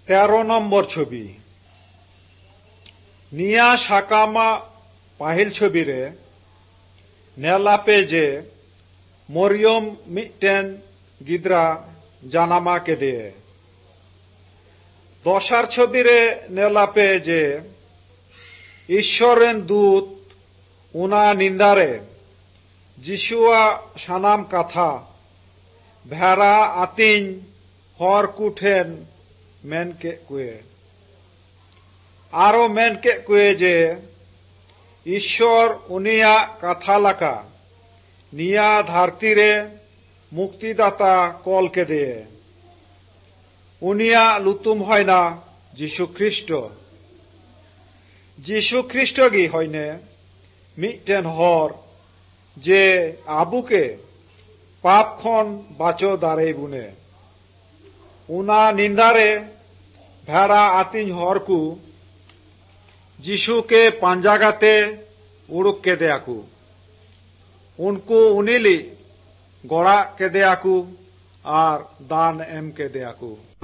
13 নম্বর ছবি নিয়া সাকামা পাহিल ছবি রে नेलापे जे मरियम मिटेन गिद्रा जानामा के दे दशार छवि रे नेलापे जे ईश्वरेन दूत उना निंदारे जिशुआ सानाम कथा भेड़ा आतिन हर कुठेन मेन के कुए आरो मेन के कुए जे ईश्वर उनिया कथा लका निया धरती रे मुक्तिदाता कल के दे उनिया लुतुम हयना जिशु ख्रिस्ट गी हयने मिटेन हर जे आबुके पाप खन बाचो दारे बुने उना निंदारे भेड़ा आतिन हर को जिशु के पांजागाते उड़ुक के देयाकू उनको उनिली गोड़ा के देयाकू आर दान एम के देयाकू।